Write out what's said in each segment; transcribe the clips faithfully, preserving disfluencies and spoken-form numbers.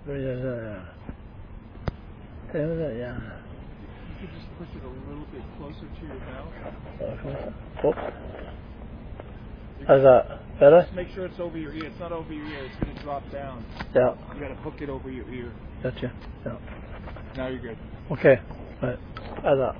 Three is it, yeah. Ten is it, yeah. You could just push it a little bit closer to your mouth. Oops. How's that? Better? Just make sure it's over your ear. It's not over your ear. It's going to drop down. Yeah. You got to hook it over your ear. Gotcha. Yeah. Now you're good. Okay. Right. How's that?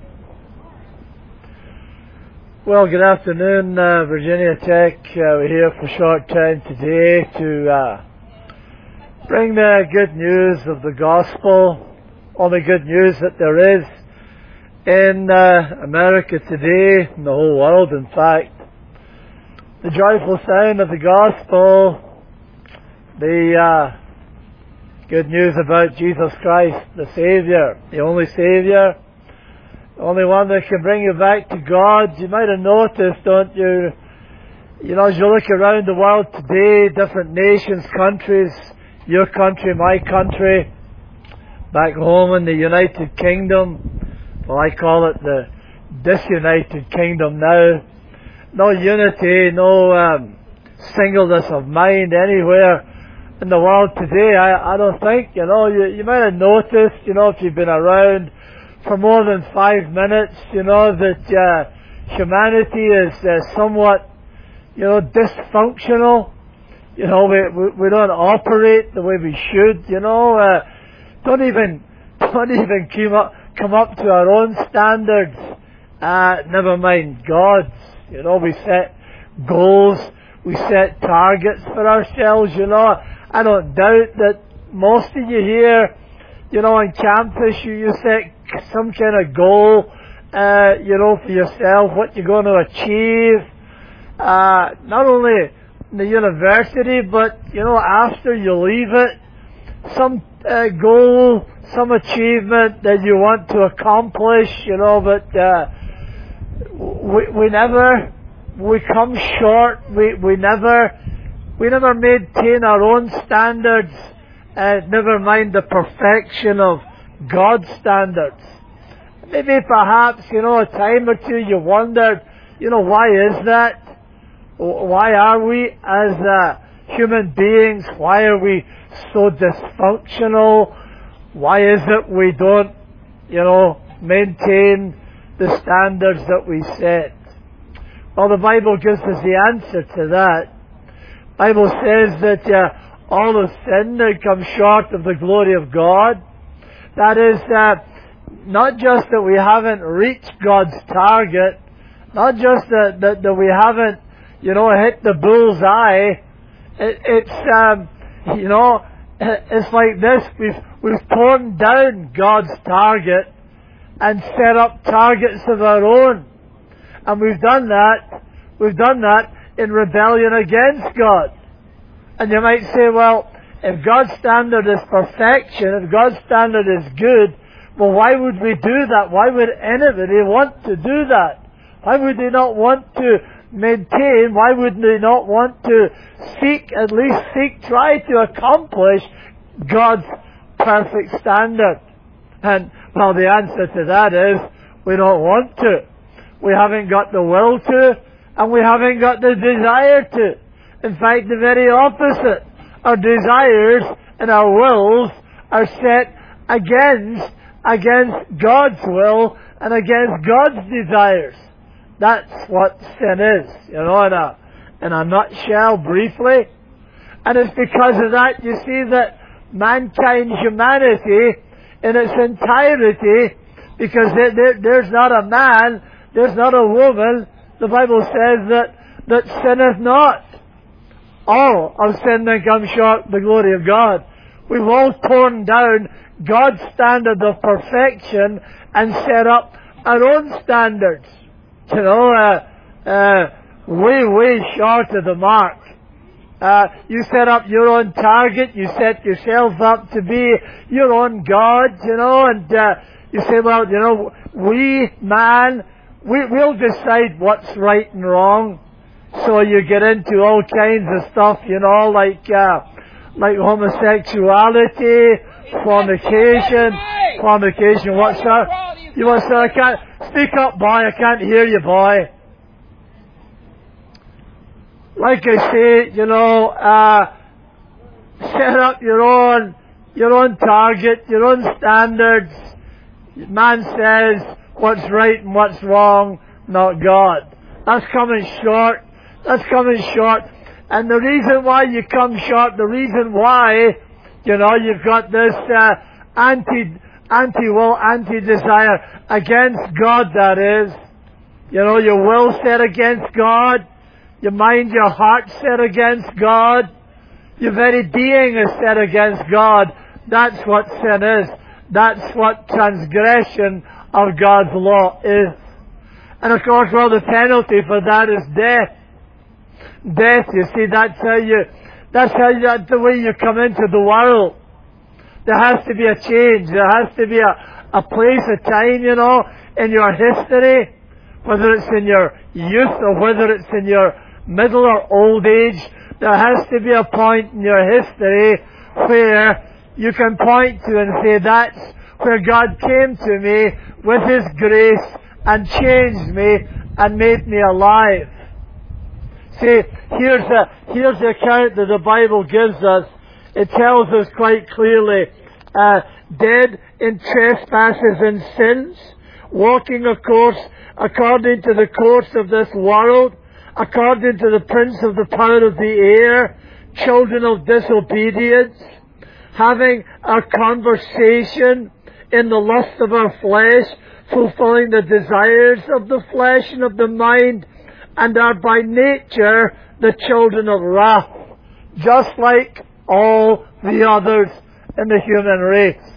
Well, good afternoon, uh, Virginia Tech. Uh, we're here for a short time today to uh, bring the good news of the gospel, all the good news that there is in uh, America today, in the whole world, in fact. The joyful sound of the gospel, the uh, good news about Jesus Christ, the Savior, the only Savior, the only one that can bring you back to God. You might have noticed, don't you, you know, as you look around the world today, different nations, countries, your country, my country, back home in the United Kingdom, well, I call it the disunited kingdom now. No unity, no um, singleness of mind anywhere in the world today. I, I don't think, you know, you, you might have noticed, you know, if you've been around for more than five minutes, you know, that uh, humanity is uh, somewhat, you know, dysfunctional. You know, we, we we don't operate the way we should. You know, uh, don't even don't even come up come up to our own standards. Uh, never mind God's. You know, we set goals, we set targets for ourselves. You know, I don't doubt that most of you here, you know, on campus, you you set some kind of goal, uh, you know, for yourself, what you're going to achieve. Uh, not only in the university, but, you know, after you leave it, some uh, goal, some achievement that you want to accomplish, you know, but uh, we, we never, we come short, we, we never, we never maintain our own standards, uh, never mind the perfection of God's standards. Maybe perhaps, you know, a time or two you wondered, you know, why is that? Why are we as uh, human beings, why are we so dysfunctional? Why is it we don't, you know, maintain the standards that we set? Well, the Bible gives us the answer to that. The Bible says that uh, all have sinned and come short of the glory of God. That is, uh, not just that we haven't reached God's target, not just that, that, that we haven't, you know, hit the bullseye. It, it's, um, you know, it's like this. We've, we've torn down God's target and set up targets of our own. And we've done that, we've done that in rebellion against God. And you might say, well, if God's standard is perfection, if God's standard is good, well, why would we do that? Why would anybody want to do that? Why would they not want to maintain, why would they not want to seek, at least seek, try to accomplish God's perfect standard? And, well, the answer to that is, we don't want to. We haven't got the will to, and we haven't got the desire to. In fact, the very opposite. Our desires and our wills are set against, against God's will and against God's desires. That's what sin is, you know, in a, in a nutshell, briefly. And it's because of that, you see, that mankind, humanity, in its entirety, because there, there, there's not a man, there's not a woman, the Bible says that, that sinneth not. All have sinned and come short of the glory of God. We've all torn down God's standard of perfection and set up our own standards. You know, uh, uh, way, way short of the mark. Uh, you set up your own target, you set yourself up to be your own God, you know, and uh, you say, well, you know, we, man, we, we'll decide what's right and wrong. So you get into all kinds of stuff, you know, like, uh, like homosexuality, fornication, fornication, what's that? You want to, I can't, speak up, boy, I can't hear you, boy. Like I say, you know, uh, set up your own your own target, your own standards. Man says what's right and what's wrong, not God. That's coming short. That's coming short. And the reason why you come short, the reason why, you know, you've got this uh, anti, anti-will, anti-desire against God, that is. You know, your will set against God. Your mind, your heart set against God. Your very being is set against God. That's what sin is. That's what transgression of God's law is. And of course, well, the penalty for that is death. Death, you see, that's how you, that's how you, that's the way you come into the world. There has to be a change. There has to be a, a place, a time, you know, in your history, whether it's in your youth or whether it's in your middle or old age. There has to be a point in your history where you can point to and say, that's where God came to me with His grace and changed me and made me alive. See, here's the, here's the account that the Bible gives us. It tells us quite clearly, uh, dead in trespasses and sins, walking of course according to the course of this world, according to the prince of the power of the air, children of disobedience, having our conversation in the lust of our flesh, fulfilling the desires of the flesh and of the mind, and are by nature the children of wrath, just like all the others in the human race.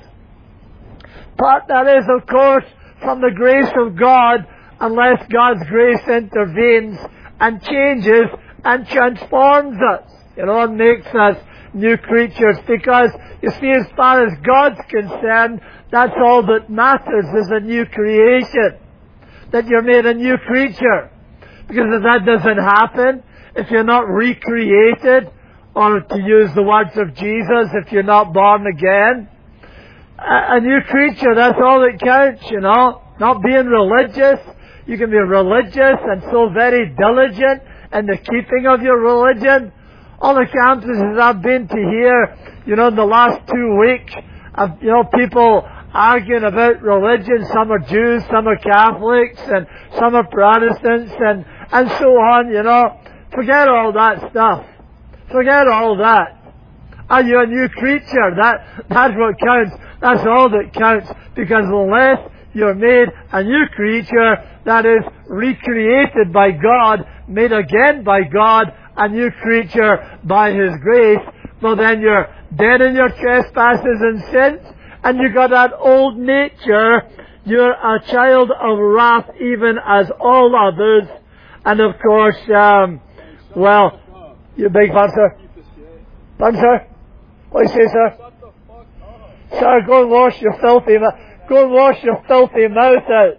But that is, of course, from the grace of God, unless God's grace intervenes and changes and transforms us, you know, and makes us new creatures. Because, you see, as far as God's concerned, that's all that matters, is a new creation. That you're made a new creature. Because if that doesn't happen, if you're not recreated, or to use the words of Jesus, if you're not born again, a, a new creature, that's all that counts, you know. Not being religious. You can be religious and so very diligent in the keeping of your religion. All the campuses I've been to here, you know, in the last two weeks, I've, you know, people arguing about religion. Some are Jews, some are Catholics, and some are Protestants, and, and so on, you know. Forget all that stuff. Forget all that. Are you a new creature? That, that's what counts. That's all that counts. Because unless you're made a new creature, that is, recreated by God, made again by God, a new creature by His grace, well then you're dead in your trespasses and sins, and you got that old nature. You're a child of wrath, even as all others. And of course, um, well, you big fan, sir? Fan, sir? What do you say, sir? Sir, go and wash your filthy mouth. Go and wash your filthy mouth out.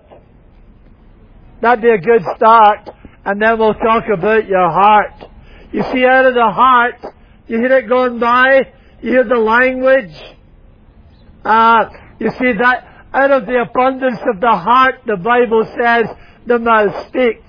That'd be a good start. And then we'll talk about your heart. You see, out of the heart, you hear it going by, you hear the language. Uh, you see that out of the abundance of the heart, the Bible says, the mouth speaks.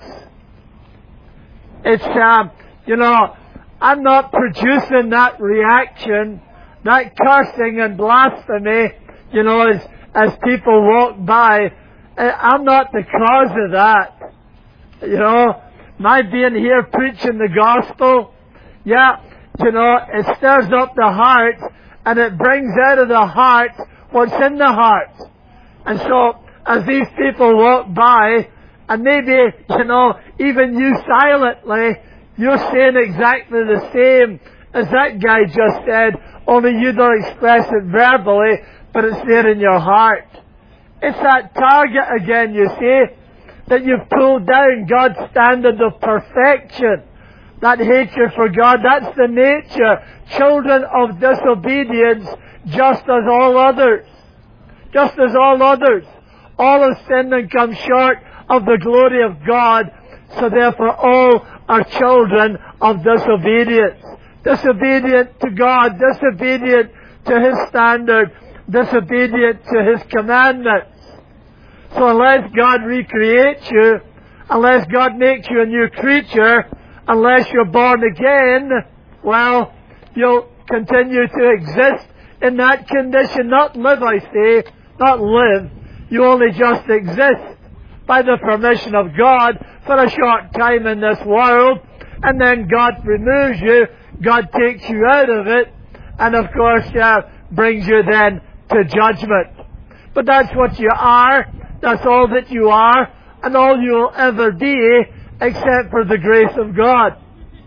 It's, um, you know, I'm not producing that reaction, that cursing and blasphemy, you know, as, as people walk by. I'm not the cause of that. You know, my being here preaching the gospel, yeah, you know, it stirs up the heart and it brings out of the heart what's in the heart. And so, as these people walk by, and maybe, you know, even you silently, you're saying exactly the same as that guy just said, only you don't express it verbally, but it's there in your heart. It's that target again, you see, that you've pulled down God's standard of perfection. That hatred for God, that's the nature. Children of disobedience, just as all others. Just as all others. All have sinned and come short of the glory of God. So therefore all are children of disobedience. Disobedient to God, disobedient to His standard, disobedient to His commandments. So unless God recreates you, unless God makes you a new creature, unless you're born again, well, you'll continue to exist in that condition, not live, I say, not live. You only just exist by the permission of God for a short time in this world, and then God removes you, God takes you out of it, and of course uh, brings you then to judgment. But that's what you are, that's all that you are, and all you'll ever be, except for the grace of God.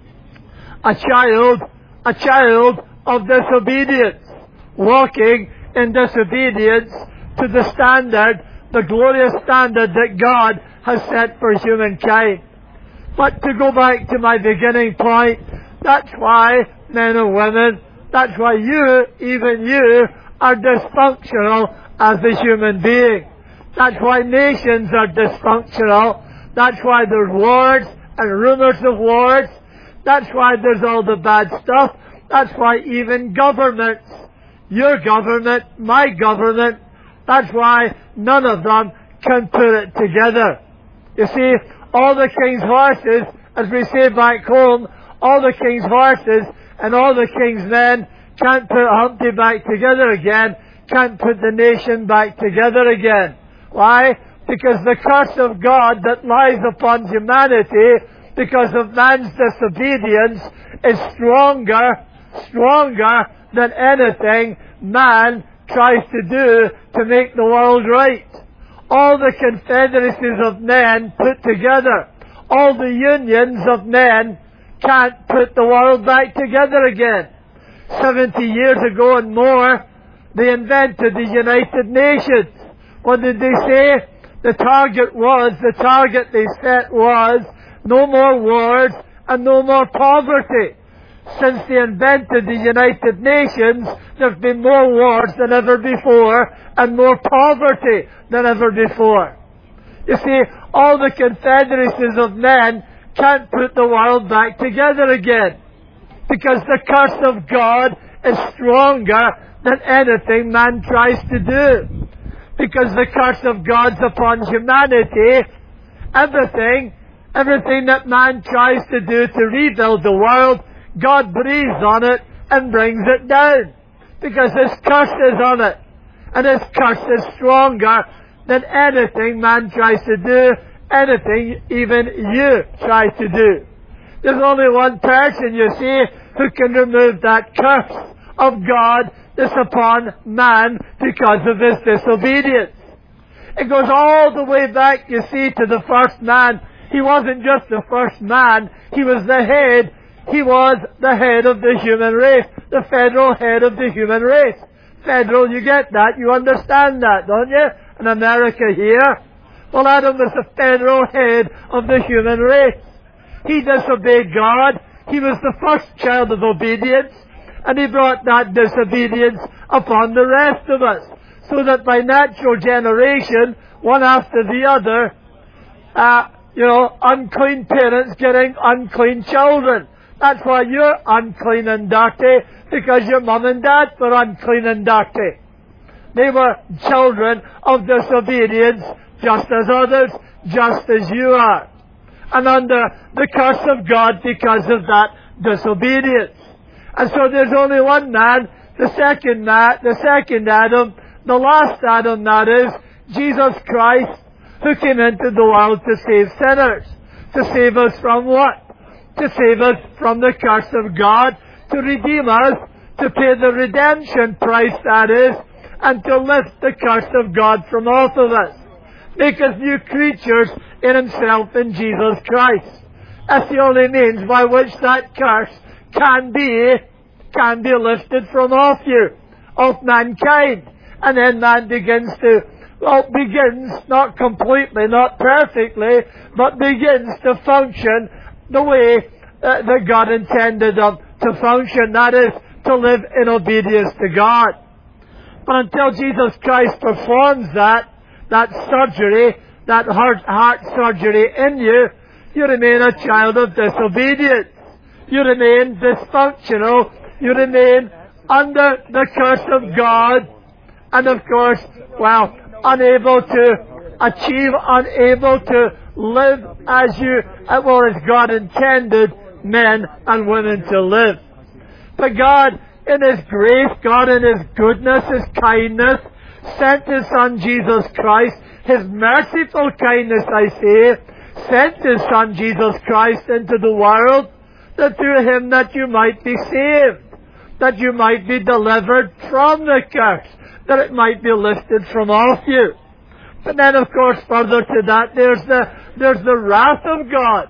A child, a child of disobedience, walking in disobedience to the standard, the glorious standard that God has set for humankind. But to go back to my beginning point, that's why men and women, that's why you, even you, are dysfunctional as a human being. That's why nations are dysfunctional. That's why there's wars and rumors of wars. That's why there's all the bad stuff. That's why even governments, your government, my government, that's why none of them can put it together. You see, all the king's horses, as we say back home, all the king's horses and all the king's men can't put Humpty back together again, can't put the nation back together again. Why? Because the curse of God that lies upon humanity because of man's disobedience is stronger, stronger than anything man tries to do to make the world right. All the confederacies of men put together, all the unions of men can't put the world back together again. Seventy years ago and more, they invented the United Nations. What did they say? The target was, the target they set was, no more wars and no more poverty. Since they invented the United Nations, there have been more wars than ever before and more poverty than ever before. You see, all the confederacies of men can't put the world back together again because the curse of God is stronger than anything man tries to do. Because the curse of God's upon humanity, everything, everything that man tries to do to rebuild the world, God breathes on it and brings it down. Because His curse is on it. And His curse is stronger than anything man tries to do, anything even you try to do. There's only one person, you see, who can remove that curse of God that's upon man because of his disobedience. It goes all the way back, you see, to the first man. He wasn't just the first man, he was the head. He was the head of the human race, the federal head of the human race. Federal, you get that, you understand that, don't you? In America here. Well, Adam was the federal head of the human race. He disobeyed God. He was the first child of obedience. And he brought that disobedience upon the rest of us. So that by natural generation, one after the other, uh, you know, unclean parents getting unclean children. That's why you're unclean and dirty, because your mum and dad were unclean and dirty. They were children of disobedience, just as others, just as you are. And under the curse of God because of that disobedience. And so there's only one man, the second man, the second Adam, the last Adam, that is, Jesus Christ, who came into the world to save sinners. To save us from what? To save us from the curse of God, to redeem us, to pay the redemption price, that is, and to lift the curse of God from off of us. Make us new creatures in Himself, in Jesus Christ. That's the only means by which that curse can be, can be lifted from off you, of mankind. And then man begins to, well, begins, not completely, not perfectly, but begins to function the way uh, that God intended them to function. That is, to live in obedience to God. But until Jesus Christ performs that, that surgery, that heart, heart surgery in you, you remain a child of disobedience. You remain dysfunctional. You remain under the curse of God. And of course, well, unable to achieve, unable to live as you, well, as God intended men and women to live. But God, in His grace, God in His goodness, His kindness, sent His Son Jesus Christ, His merciful kindness, I say, sent His Son Jesus Christ into the world, that through Him that you might be saved, that you might be delivered from the curse, that it might be lifted from off you. But then, of course, further to that, there's the there's the wrath of God.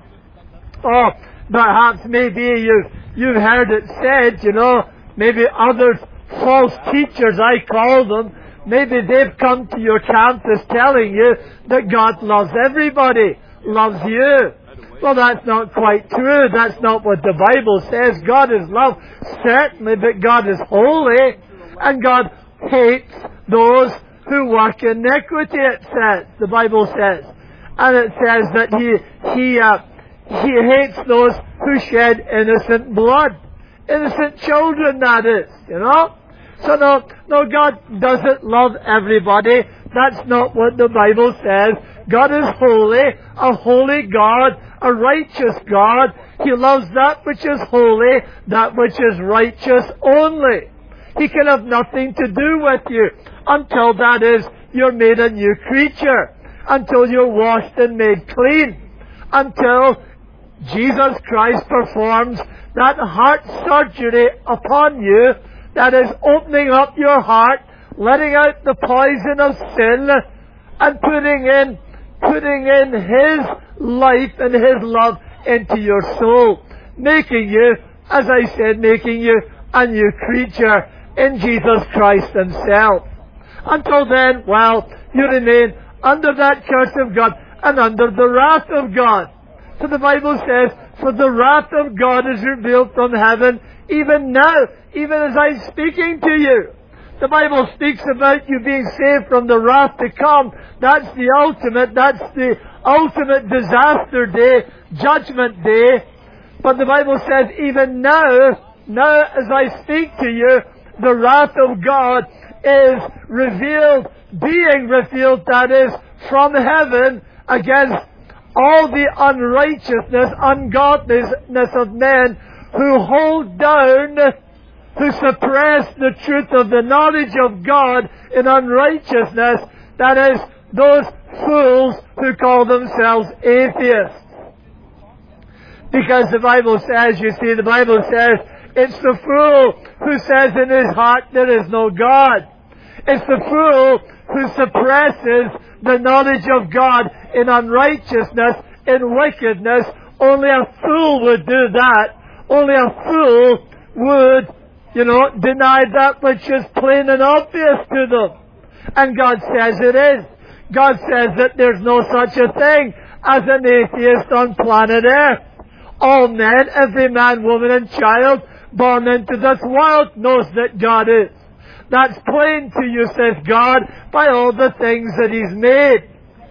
Oh, perhaps maybe you've, you've heard it said, you know, maybe others, false teachers I call them, maybe they've come to your campus telling you that God loves everybody, loves you. Well, that's not quite true. That's not what the Bible says. God is love, certainly, but God is holy, and God hates those who work iniquity, it says, the Bible says. And it says that He, He, uh, He hates those who shed innocent blood. Innocent children, that is, you know? So no, no, God doesn't love everybody. That's not what the Bible says. God is holy, a holy God, a righteous God. He loves that which is holy, that which is righteous only. He can have nothing to do with you until, that is, you're made a new creature, until you're washed and made clean, until Jesus Christ performs that heart surgery upon you, that is, opening up your heart, letting out the poison of sin, and putting in, putting in His life and His love into your soul, making you, as I said, making you a new creature in Jesus Christ Himself. Until then, well, you remain under that curse of God and under the wrath of God. So the Bible says, for the wrath of God is revealed from heaven, even now, even as I'm speaking to you. The Bible speaks about you being saved from the wrath to come. That's the ultimate, that's the ultimate disaster day, judgment day. But the Bible says, even now, now as I speak to you, the wrath of God is revealed, being revealed, that is, from heaven against all the unrighteousness, ungodliness of men who hold down, who suppress the truth of the knowledge of God in unrighteousness, that is, those fools who call themselves atheists. Because the Bible says, you see, the Bible says, it's the fool who says in his heart there is no God. It's the fool who suppresses the knowledge of God in unrighteousness, in wickedness. Only a fool would do that. Only a fool would, you know, deny that which is plain and obvious to them. And God says it is. God says that there's no such a thing as an atheist on planet Earth. All men, every man, woman and child born into this world knows that God is. That's plain to you, says God, by all the things that He's made.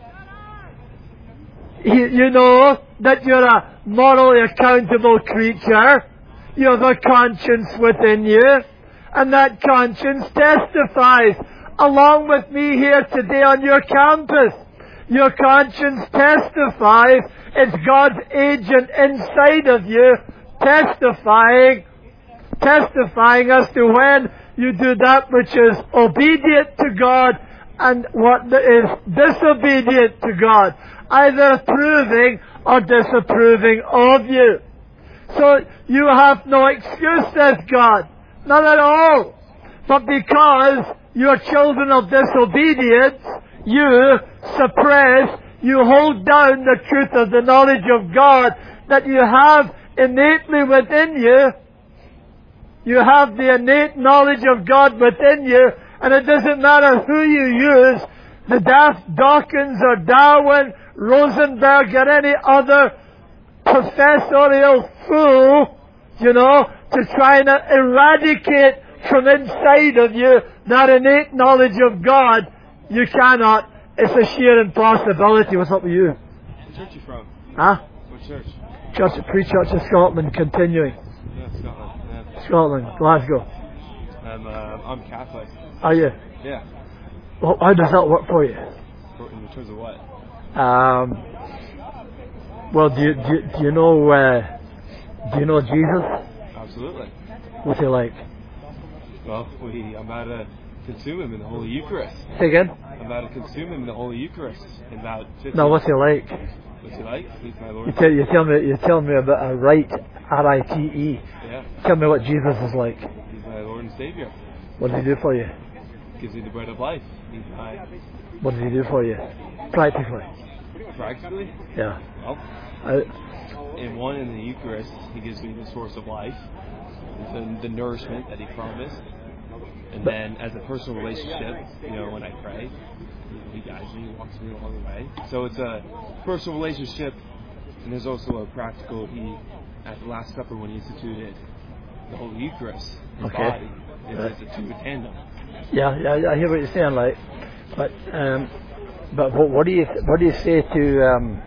He, you know that you're a morally accountable creature. You have a conscience within you. And that conscience testifies, along with me here today on your campus. Your conscience testifies. It's God's agent inside of you, testifying, testifying as to when you do that which is obedient to God and what is disobedient to God, either approving or disapproving of you. So you have no excuse, says God. None at all. But because you're children of disobedience, you suppress, you hold down the truth of the knowledge of God that you have innately within you. You have the innate knowledge of God within you, and it doesn't matter who you use, the Daft Dawkins or Darwin, Rosenberg or any other professorial fool, you know, to try and eradicate from inside of you that innate knowledge of God. You cannot. It's a sheer impossibility. What's up with you? What church you from? Huh? What church? Church of Free Church of Scotland, continuing. Yeah, Scotland. Yeah. Scotland, Glasgow. I'm, uh, I'm Catholic. Are you? Yeah. Well, how does that work for you? For, in terms of what? Um. Well, do you do you, do you know uh, do you know Jesus? Absolutely. What's he like? Well, we, I'm about to consume him in the Holy Eucharist. Say again? I'm about to consume him in the Holy Eucharist in about fifteen No, what's he like? What's he like? He's my Lord. You tell, you tell me, you tell me about a rite, R I T E. Yeah. Tell me what Jesus is like. He's my Lord and Savior. What does he do for you? Gives me the bread of life. He's my... What does he do for you? Practically. Practically? Yeah. Well, I, in one, in the Eucharist, he gives me the source of life, the, the nourishment that he promised. And then as a personal relationship, you know, when I pray, he guides me, he walks me along the way. So it's a personal relationship, and there's also a practical, he, at the Last Supper when he instituted the Holy Eucharist, his Okay. body, it's, Right. it's a two, a tandem. yeah, yeah, I hear what you're saying, like, but um, but what, what do you what do you say to um,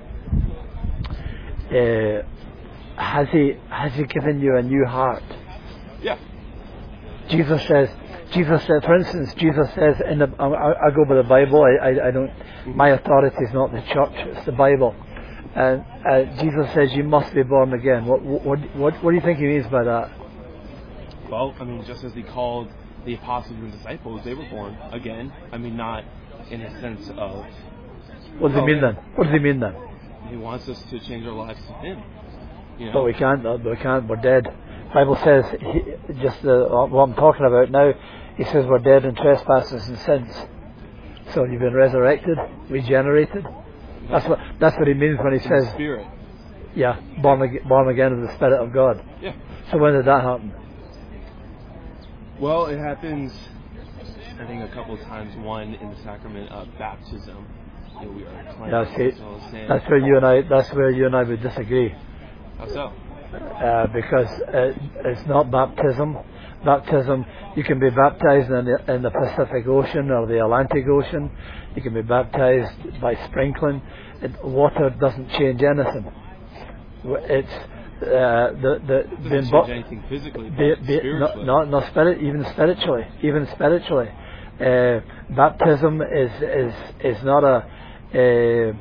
uh, has he has he given you a new heart? Yeah. Jesus says, Jesus said, for instance, Jesus says in the, I, I go by the Bible. I, I, I don't. My authority is not the church; it's the Bible. And uh, Jesus says you must be born again. What, what what what do you think he means by that? Well, I mean, just as he called the apostles and disciples, they were born again. I mean, not in a sense of... What does oh, he mean yeah. then? What does he mean then? He wants us to change our lives to him. You know? But we can't. uh, We can't. We're dead. Bible says he, just the, what I'm talking about now. He says we're dead in trespasses and sins. So you've been resurrected, regenerated. That's what that's what he means when he In says, the Spirit. yeah, born again, born again of the Spirit of God. Yeah. So when did that happen? Well, it happens, I think, a couple of times. One, in the sacrament of baptism. You know, we are cleansed That's it. from all sin. That's where you and I. That's where you and I would disagree. How so? Uh, because uh, it's not baptism. Baptism, you can be baptized in the, in the Pacific Ocean or the Atlantic Ocean. You can be baptized by sprinkling. It, water doesn't change anything. It's uh, the the It doesn't being change bo- anything physically, but be, be, spiritually. no, no, no, spirit, even spiritually, even spiritually. Uh, baptism is is is not a. Uh,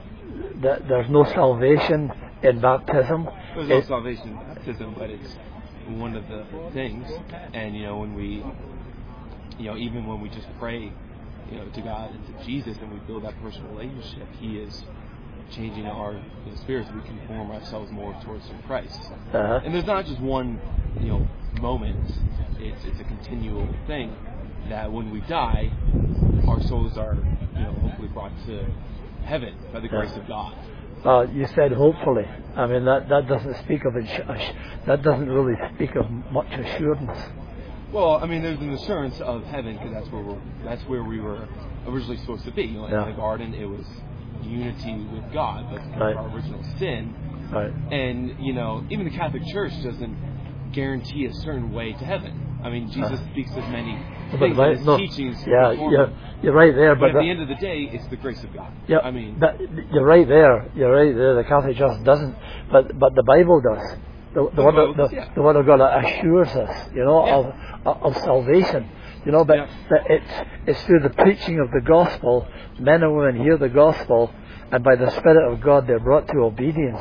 th- there's no salvation in baptism. There's no It- salvation in baptism, but it's one of the things. And, you know, when we, you know, even when we just pray, you know, to God and to Jesus and we build that personal relationship, He is changing our you know, spirits. We conform ourselves more towards Christ. Uh-huh. And there's not just one, you know, moment. It's it's a continual thing that when we die, our souls are, you know, hopefully brought to heaven by the grace Yeah. of God. Uh, you said hopefully. I mean that that doesn't speak of it. That doesn't really speak of much assurance. Well, I mean, there's an assurance of heaven because that's where we're that's where we were originally supposed to be. You know, Yeah. in the garden, it was unity with God, but because Right. of our original sin, Right. and you know, even the Catholic Church doesn't guarantee a certain way to heaven. I mean, Jesus Uh. speaks of many But things right, in His no, teachings. yeah, reform you're, them. you're right there. But But at that, the end of the day, it's the grace of God. yeah, I mean, that, you're right there. You're right there. The Catholic Church doesn't, but but the Bible does. The, the, The word, Bible of, does, the, yeah. the word of God assures us, you know, Yeah. of, of of salvation. You know, but Yeah. that it's it's through the preaching of the gospel. Men and women hear the gospel, and by the Spirit of God, they're brought to obedience.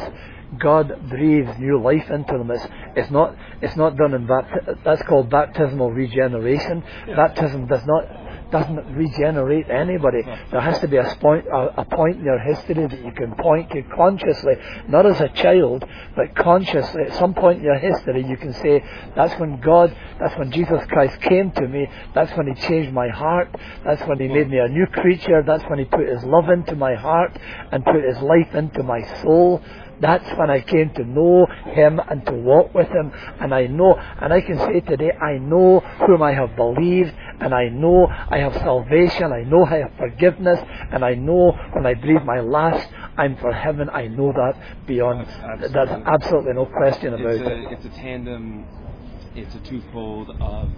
God breathes new life into them. It's, it's not it's not done in baptism. That's called baptismal regeneration. Yeah. Baptism does not doesn't regenerate anybody. Yeah. There has to be a point a, a point in your history that you can point to consciously, not as a child, but consciously. At some point in your history, you can say, "That's when God, that's when Jesus Christ came to me. That's when He changed my heart. That's when He made me a new creature. That's when He put His love into my heart and put His life into my soul." That's when I came to know Him and to walk with Him. And I know, and I can say today, I know whom I have believed, and I know I have salvation, I know I have forgiveness, and I know when I breathe my last, I'm for heaven. I know that beyond, Absolutely. there's absolutely no question about it's it. a, it's a tandem, it's a twofold of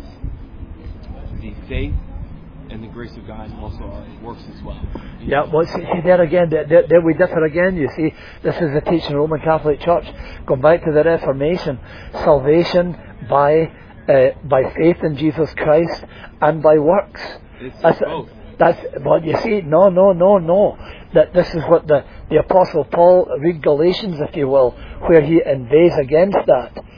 the faith and the grace of God, and also our works as well. You Yeah, know, well, see, see there again, there, there, there we differ again, you see. This is the teaching of the Roman Catholic Church. Going back to the Reformation, salvation by uh, by faith in Jesus Christ and by works. It's That's, both. that's what you see. No, no, no, no. That this is what the, the Apostle Paul, read Galatians if you will, where he inveighs against that.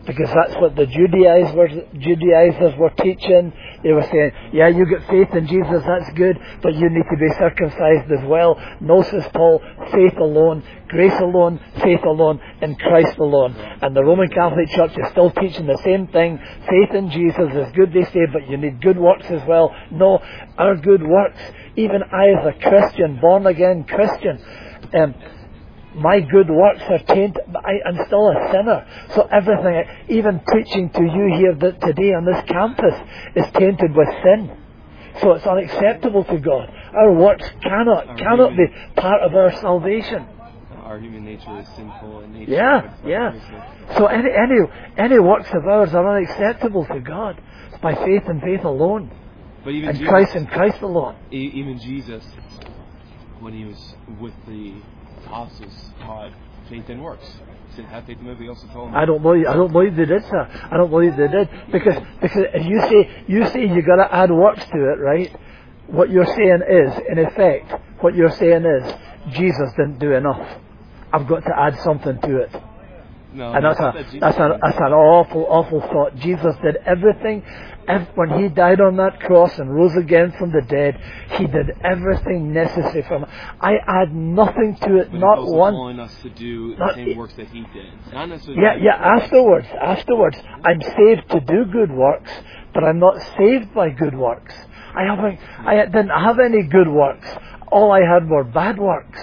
Because that's what the Judaizers, Judaizers were teaching. They were saying, yeah, you get faith in Jesus, that's good, but you need to be circumcised as well. No, says Paul, faith alone, grace alone, faith alone, in Christ alone. And the Roman Catholic Church is still teaching the same thing. Faith in Jesus is good, they say, but you need good works as well. No, our good works, even I as a Christian, born again Christian, um, my good works are tainted. I, I'm still a sinner. So everything, even preaching to you here that today on this campus, is tainted with sin. So it's unacceptable to God. Our works cannot, our cannot human, be part of our salvation. Our human nature is sinful in nature. Yeah, yeah. So any, any, any works of ours are unacceptable to God. It's by faith and faith alone. But even and Jesus, Christ and Christ alone. Even Jesus, when he was with the apostles, taught faith and works. He said, have faith in me. He also told them. I don't believe. I don't believe they did, sir. I don't believe they did because because if you say you say you got to add works to it, right? What you're saying is, in effect, what you're saying is, Jesus didn't do enough. I've got to add something to it. No, and that's a that that's an that's an awful awful thought. Jesus did everything. When he died on that cross and rose again from the dead, he did everything necessary for him. I add nothing to it, but not he's also one. calling us to do the not, same works that he did. Not necessarily. Yeah, yeah. Afterwards, afterwards, I'm saved to do good works, but I'm not saved by good works. I haven't. I didn't have any good works. All I had were bad works.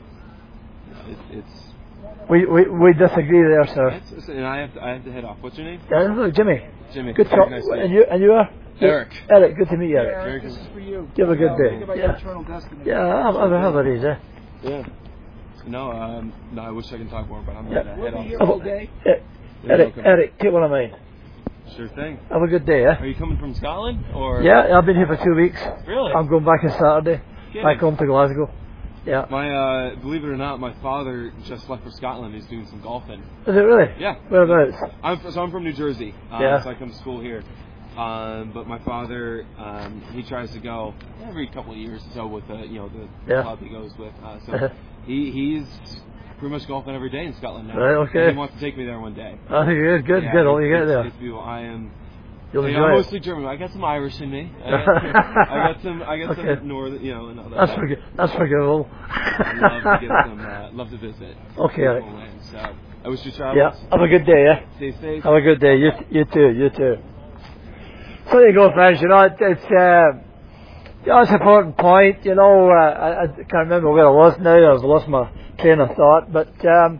It, it's. We, we we disagree there, sir. It's, and I have to I have to head off. What's your name? Yeah, look, Jimmy. Jimmy. Good talk. Nice and you and you are Eric. Eric, good to meet you, Eric. Yeah, Eric, this is for you. You have a good day. Think about Yeah. your eternal destiny. Yeah, I'll have a days, eh? Yeah. No, um, no, I wish I could talk more, but I'm Yeah. gonna head We'll be off. here all day. Yeah. Yeah, Eric, okay. Eric, take one of mine. Sure thing. Have a good day, eh? Are you coming from Scotland or? Yeah, I've been here for two weeks. Really? I'm going back on Saturday. Kidding. Back home to Glasgow. Yeah. My, uh, believe it or not, my father just left for Scotland. He's doing some golfing. Is it really? Yeah. Whereabouts? I'm so I'm from New Jersey. Um, Yeah. So I come to school here. Um, but my father, um, he tries to go every couple of years or so with the, you know, the Yeah. club he goes with. Uh, so Uh-huh. he he's pretty much golfing every day in Scotland now. Right, okay. And he wants to take me there one day. I think good, good, Yeah, good. All it's- you get it's- there. it's beautiful. I am. You'll I mean, enjoy I'm it. mostly German. I got some Irish in me. I got, I got some. I got Okay. some northern. You know, and all that. That's forgi- That's forgivable. I love to get some. Uh, love to visit. Okay, Eric. Homeland. So I wish you travels. Yeah. Have a good day, yeah. Stay safe. Have a good day. You, you too. You too. So there you go, friends. You know, it, it's uh, you know, it's an important point. You know, uh, I, I can't remember where I was now. I've lost my train of thought. But um,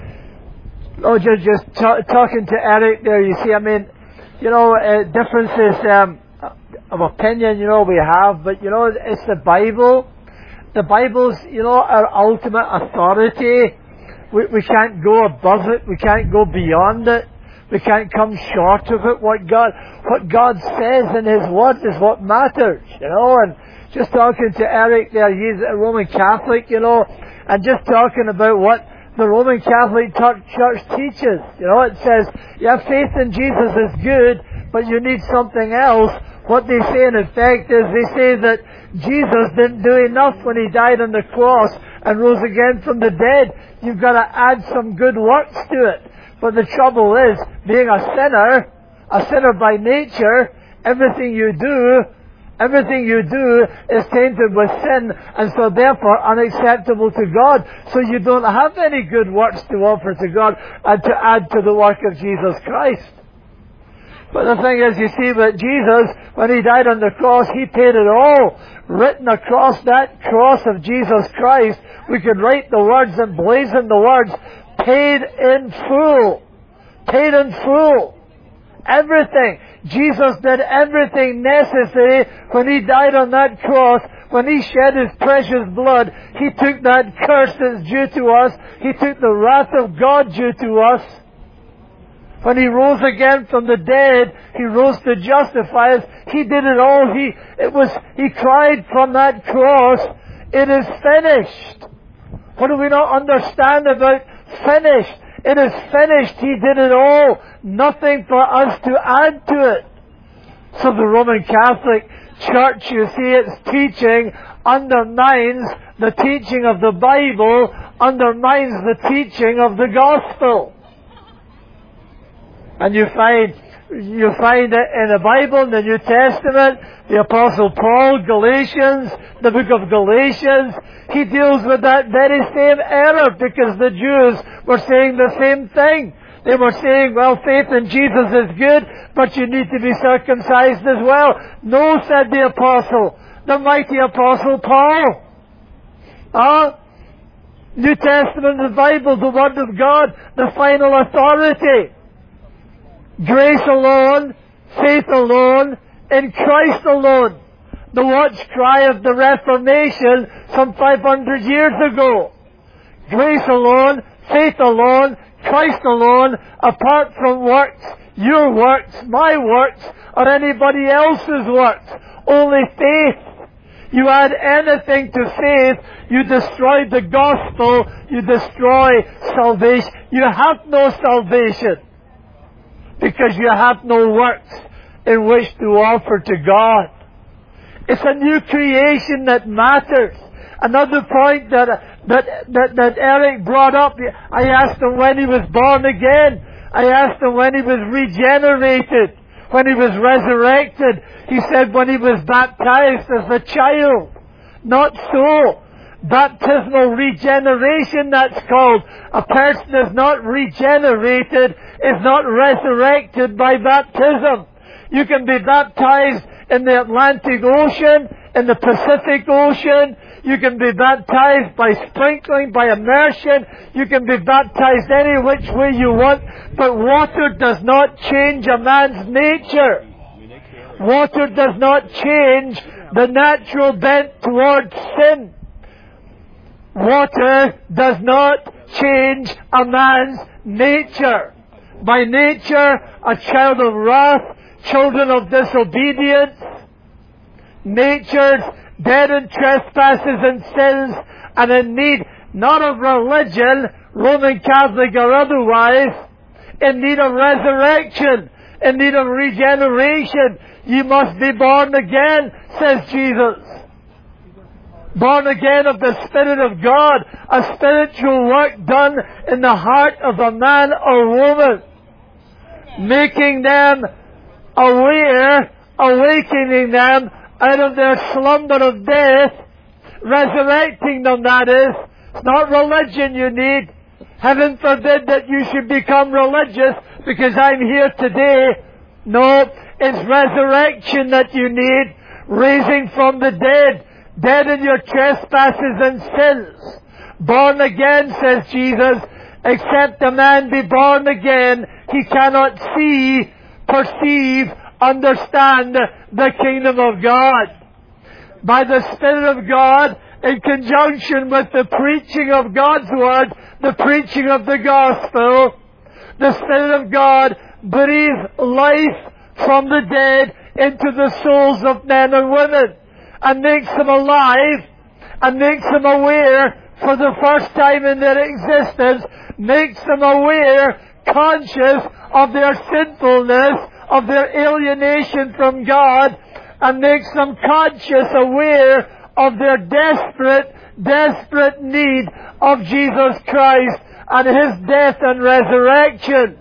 oh, just just t- talking to Eric there. You see, I mean, you know, uh, differences um, of opinion. You know, we have, but you know, it's the Bible. The Bible's, you know, our ultimate authority. We we can't go above it. We can't go beyond it. We can't come short of it. What God, what God says in His Word is what matters, you know. And just talking to Eric there, he's a Roman Catholic, you know, and just talking about what the Roman Catholic Church teaches. You know, it says, yeah, faith in Jesus is good, but you need something else. What they say in effect is they say that Jesus didn't do enough when He died on the cross and rose again from the dead. You've got to add some good works to it. But the trouble is, being a sinner, a sinner by nature, everything you do, everything you do is tainted with sin, and so therefore unacceptable to God. So you don't have any good works to offer to God and to add to the work of Jesus Christ. But the thing is, you see, that Jesus, when He died on the cross, He paid it all. Written across that cross of Jesus Christ, we could write the words and blazon the words, paid in full. Paid in full. Everything. Jesus did everything necessary when He died on that cross. When He shed His precious blood, He took that curse that's due to us. He took the wrath of God due to us. When He rose again from the dead, He rose to justify us. He did it all. He, it was, He cried from that cross, it is finished. What do we not understand about finished? It is finished. He did it all. Nothing for us to add to it. So the Roman Catholic Church, you see, its teaching undermines the teaching of the Bible, undermines the teaching of the Gospel. And you find you find it in the Bible, in the New Testament, the Apostle Paul, Galatians, the book of Galatians, he deals with that very same error because the Jews were saying the same thing. They were saying, well, faith in Jesus is good, but you need to be circumcised as well. No, said the Apostle, the mighty Apostle Paul. Ah, New Testament, the Bible, the Word of God, the final authority. Grace alone, faith alone, in Christ alone. The watch cry of the Reformation some five hundred years ago. Grace alone, faith alone, Christ alone, apart from works, your works, my works, or anybody else's works. Only faith. You add anything to faith, you destroy the gospel, you destroy salvation. You have no salvation because you have no works in which to offer to God. It's a new creation that matters. Another point that, that, that, that Eric brought up, I asked him when he was born again. I asked him when he was regenerated, when he was resurrected. He said when he was baptized as a child. Not so. Baptismal regeneration, that's called. A person is not regenerated, is not resurrected by baptism. You can be baptized in the Atlantic Ocean, in the Pacific Ocean. You can be baptized by sprinkling, by immersion. You can be baptized any which way you want. But water does not change a man's nature. Water does not change the natural bent towards sin. Water does not change a man's nature. By nature, a child of wrath, children of disobedience, nature's dead in trespasses and sins, and in need not of religion, Roman Catholic or otherwise, in need of resurrection, in need of regeneration. You must be born again, says Jesus. Born again of the Spirit of God, a spiritual work done in the heart of a man or woman, making them aware, awakening them out of their slumber of death, resurrecting them, that is. It's not religion you need. Heaven forbid that you should become religious because I'm here today. No, it's resurrection that you need. Raising from the dead. Dead in your trespasses and sins. Born again, says Jesus. Except a man be born again, he cannot see, perceive, understand the kingdom of God. By the Spirit of God, in conjunction with the preaching of God's Word, the preaching of the Gospel, the Spirit of God breathes life from the dead into the souls of men and women, and makes them alive, and makes them aware for the first time in their existence, makes them aware, conscious of their sinfulness, of their alienation from God, and makes them conscious, aware of their desperate, desperate need of Jesus Christ and His death and resurrection.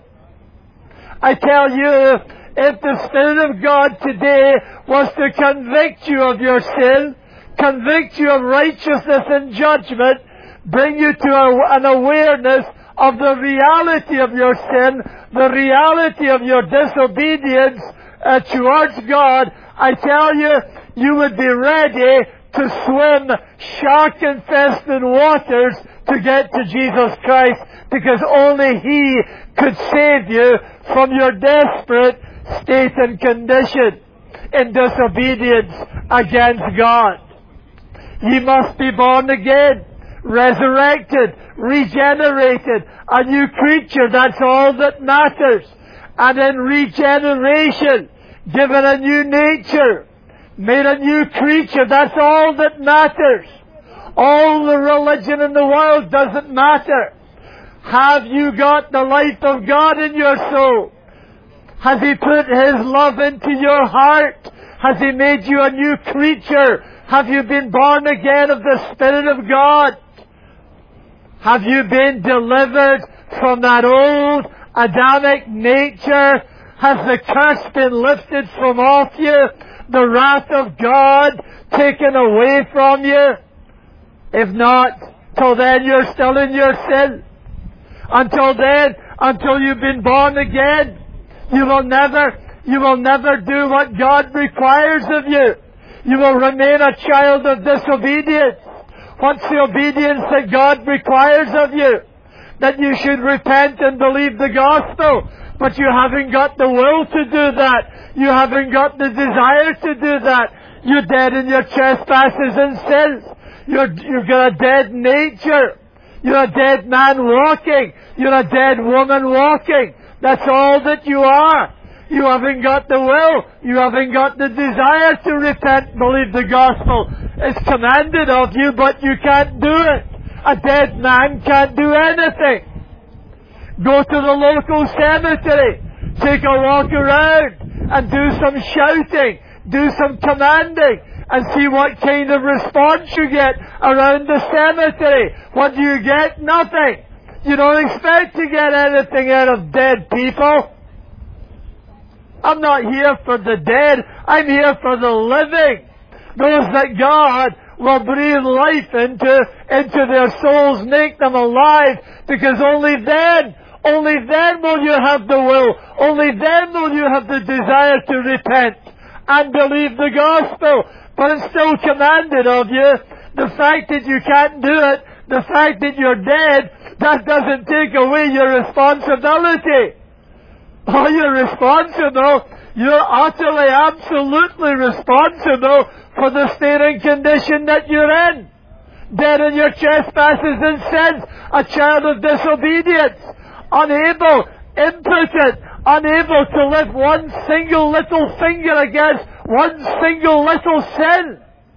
I tell you, if the Spirit of God today was to convict you of your sin, convict you of righteousness and judgment, bring you to a, an awareness of the reality of your sin, the reality of your disobedience uh, towards God, I tell you, you would be ready to swim shark-infested waters to get to Jesus Christ, because only He could save you from your desperate state and condition in disobedience against God. Ye must be born again, resurrected, regenerated, a new creature. That's all that matters. And in regeneration, given a new nature, made a new creature. That's all that matters. All the religion in the world doesn't matter. Have you got the life of God in your soul? Has He put His love into your heart? Has He made you a new creature? Have you been born again of the Spirit of God? Have you been delivered from that old Adamic nature? Has the curse been lifted from off you? The wrath of God taken away from you? If not, till then you're still in your sin. Until then, until you've been born again, you will never, you will never do what God requires of you. You will remain a child of disobedience. What's the obedience that God requires of you? That you should repent and believe the gospel. But you haven't got the will to do that. You haven't got the desire to do that. You're dead in your trespasses and sins. You're, you've got a dead nature. You're a dead man walking. You're a dead woman walking. That's all that you are. You haven't got the will. You haven't got the desire to repent, believe the gospel. It's commanded of you, but you can't do it. A dead man can't do anything. Go to the local cemetery. Take a walk around and do some shouting. Do some commanding. And see what kind of response you get around the cemetery. What do you get? Nothing. You don't expect to get anything out of dead people. I'm not here for the dead. I'm here for the living. Those that God will breathe life into, into their souls, make them alive, because only then, only then will you have the will, only then will you have the desire to repent and believe the gospel. But it's still commanded of you. The fact that you can't do it, the fact that you're dead, that doesn't take away your responsibility. Oh, you're responsible. You're utterly, absolutely responsible for the state and condition that you're in. Dead in your trespasses and sins, a child of disobedience, unable, impotent, unable to lift one single little finger against one single little sin.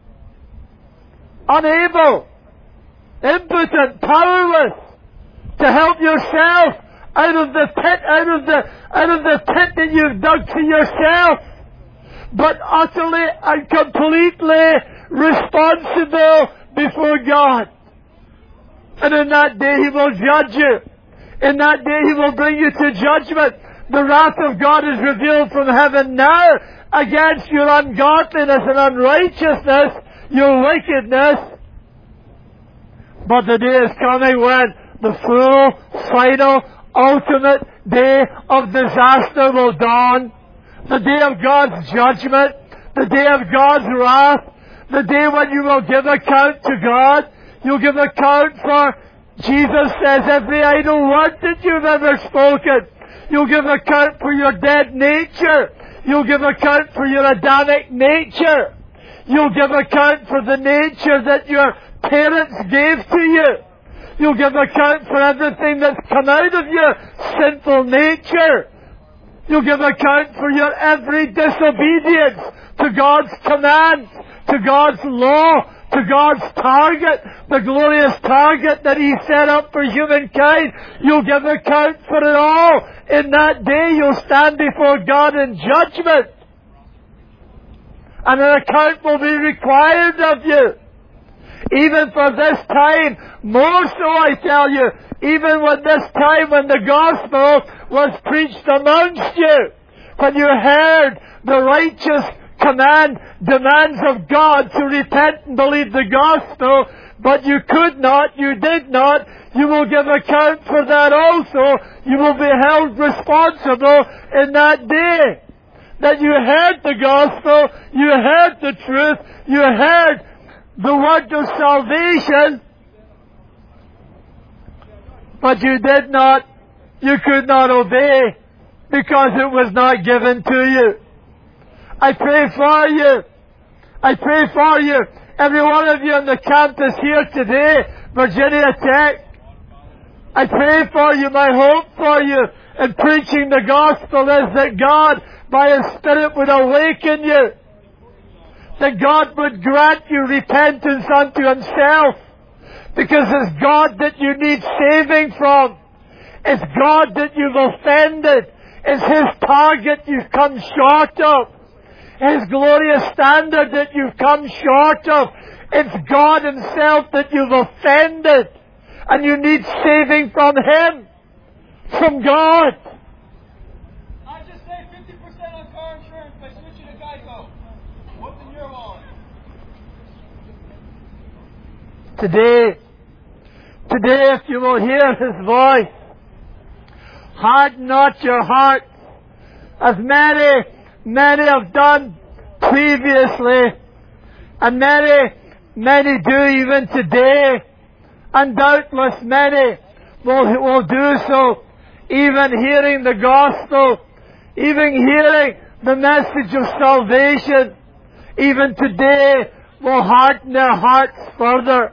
Unable, impotent, powerless to help yourself out of the pit, out of the, out of the pit that you've dug to yourself, but utterly and completely responsible before God. And in that day He will judge you. In that day He will bring you to judgment. The wrath of God is revealed from heaven now against your ungodliness and unrighteousness, your wickedness. But the day is coming when the full, final, ultimate day of disaster will dawn. The day of God's judgment. The day of God's wrath. The day when you will give account to God. You'll give account for, Jesus says, every idle word that you've ever spoken. You'll give account for your dead nature. You'll give account for your Adamic nature. You'll give account for the nature that your parents gave to you. You'll give account for everything that's come out of your sinful nature. You'll give account for your every disobedience to God's commands, to God's law, to God's target, the glorious target that He set up for humankind. You'll give account for it all. In that day you'll stand before God in judgment. And an account will be required of you. Even for this time, more so I tell you, even when this time when the gospel was preached amongst you, when you heard the righteous command, demands of God to repent and believe the gospel, but you could not, you did not, you will give account for that also. You will be held responsible in that day. That you heard the gospel, you heard the truth, you heard the word of salvation, but you did not, you could not obey because it was not given to you. I pray for you. I pray for you. Every one of you on the campus here today, Virginia Tech. I pray for you. My hope for you in preaching the gospel is that God, by His Spirit, would awaken you. That God would grant you repentance unto Himself. Because it's God that you need saving from. It's God that you've offended. It's His target you've come short of. His glorious standard that you've come short of. It's God Himself that you've offended. And you need saving from Him. From God. today. Today, if you will hear His voice, harden not your heart, as many, many have done previously, and many, many do even today, and doubtless many will, will do so, even hearing the gospel, even hearing the message of salvation, even today will harden their hearts further,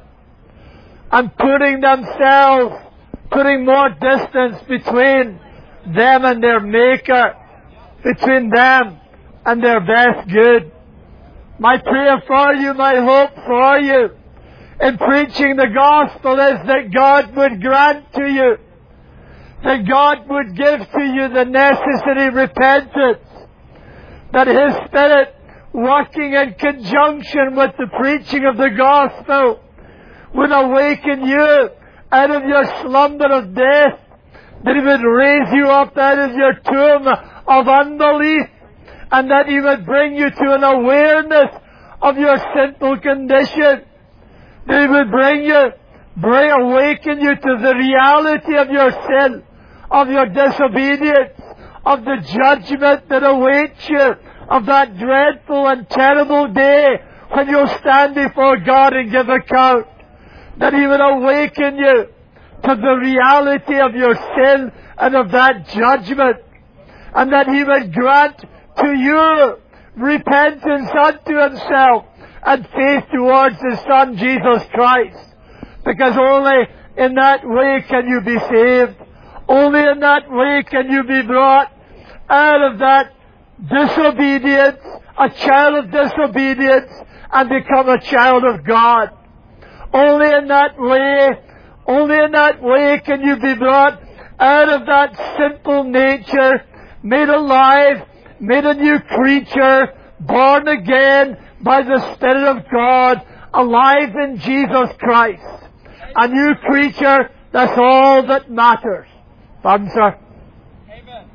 and putting themselves, putting more distance between them and their Maker, between them and their best good. My prayer for you, my hope for you, in preaching the gospel is that God would grant to you, that God would give to you the necessary repentance, that His Spirit, working in conjunction with the preaching of the gospel, would awaken you out of your slumber of death, that He would raise you up out of your tomb of unbelief, and that He would bring you to an awareness of your sinful condition, that He would bring you, bring, awaken you to the reality of your sin, of your disobedience, of the judgment that awaits you, of that dreadful and terrible day when you'll stand before God and give account, that He would awaken you to the reality of your sin and of that judgment, and that He would grant to you repentance unto Himself and faith towards His Son Jesus Christ, because only in that way can you be saved. Only in that way can you be brought out of that disobedience, a child of disobedience, and become a child of God. Only in that way, only in that way can you be brought out of that sinful nature, made alive, made a new creature, born again by the Spirit of God, alive in Jesus Christ. A new creature, that's all that matters. Pardon, sir? Amen.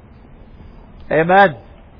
Amen.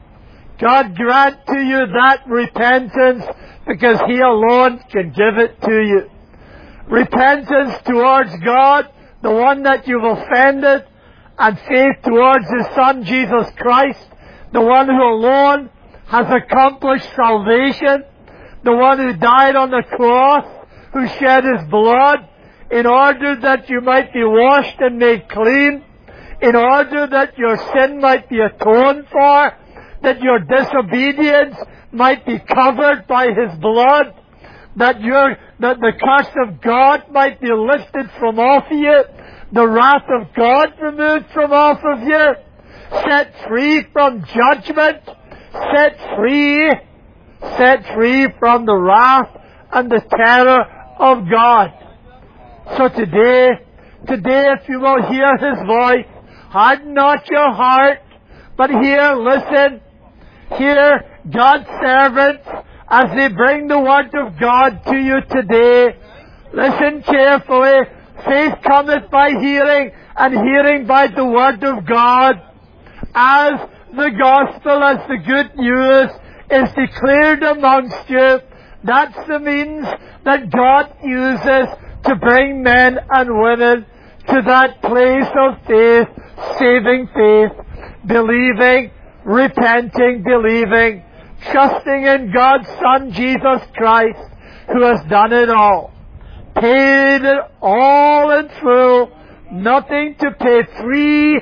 God grant to you that repentance, because He alone can give it to you. Repentance towards God, the one that you've offended, and faith towards His Son Jesus Christ, the one who alone has accomplished salvation, the one who died on the cross, who shed His blood, in order that you might be washed and made clean, in order that your sin might be atoned for, that your disobedience might be covered by His blood, that your that the curse of God might be lifted from off you, the wrath of God removed from off of you, set free from judgment, set free, set free from the wrath and the terror of God. So today, today if you will hear His voice, harden not your heart, but hear, listen, hear God's servants as they bring the Word of God to you today. Listen carefully. Faith cometh by hearing, and hearing by the Word of God. As the gospel, as the good news is declared amongst you, that's the means that God uses to bring men and women to that place of faith, saving faith, believing, repenting, believing, trusting in God's Son, Jesus Christ, who has done it all. Paid it all in full, nothing to pay, free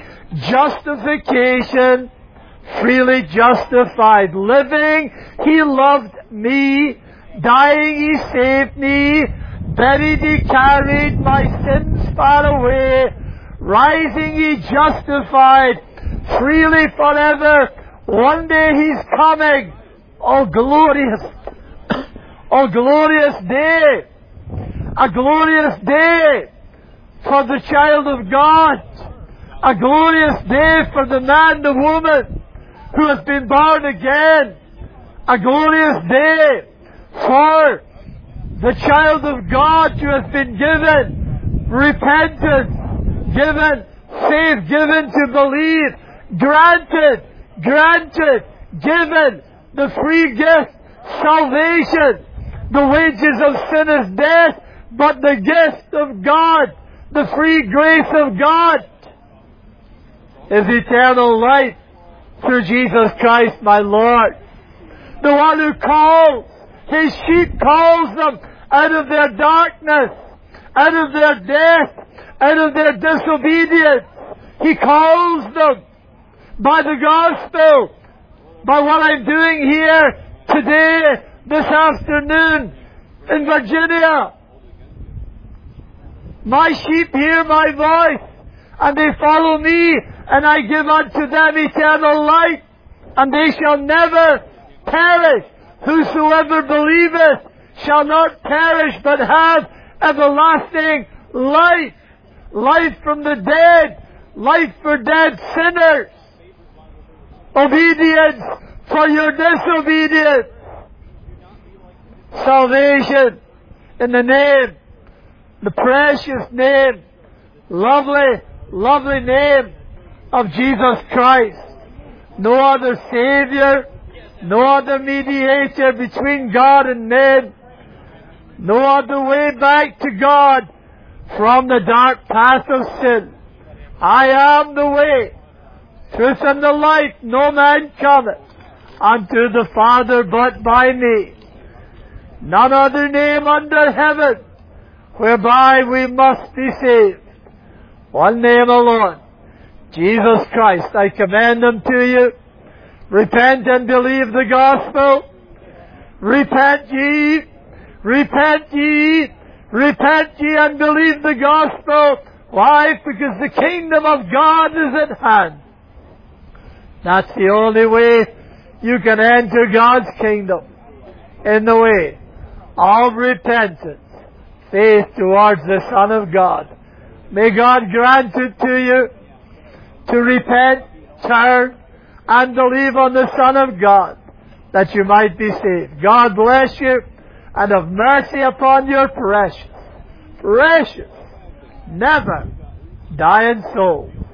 justification, freely justified. Living, He loved me. Dying, He saved me. Buried, He carried my sins far away. Rising, He justified. Freely forever. One day He's coming. Oh, glorious, oh, glorious day. A glorious day for the child of God. A glorious day for the man, the woman who has been born again. A glorious day for the child of God who has been given repentance, given faith, given to believe, granted, granted, given the free gift, salvation. The wages of sin is death, but the gift of God, the free grace of God, is eternal life through Jesus Christ my Lord. The one who calls His sheep, calls them out of their darkness, out of their death, out of their disobedience. He calls them by the gospel, by what I'm doing here today, this afternoon in Virginia. My sheep hear my voice, and they follow me, and I give unto them eternal life, and they shall never perish. Whosoever believeth shall not perish, but have everlasting life. Life from the dead. Life for dead sinners. Obedience for your disobedience. Salvation in the name, the precious name, lovely, lovely name of Jesus Christ. No other Savior, no other mediator between God and men, no other way back to God from the dark path of sin. I am the way, truth, and the life. No man cometh unto the Father but by me. None other name under heaven whereby we must be saved. One name alone, Jesus Christ. I commend Him to you. Repent and believe the gospel. Repent ye, repent ye, repent ye and believe the gospel. Why? Because the kingdom of God is at hand. That's the only way you can enter God's kingdom. In the way of repentance, faith towards the Son of God. May God grant it to you to repent, turn, and believe on the Son of God, that you might be saved. God bless you, and have mercy upon your precious, precious, never dying soul.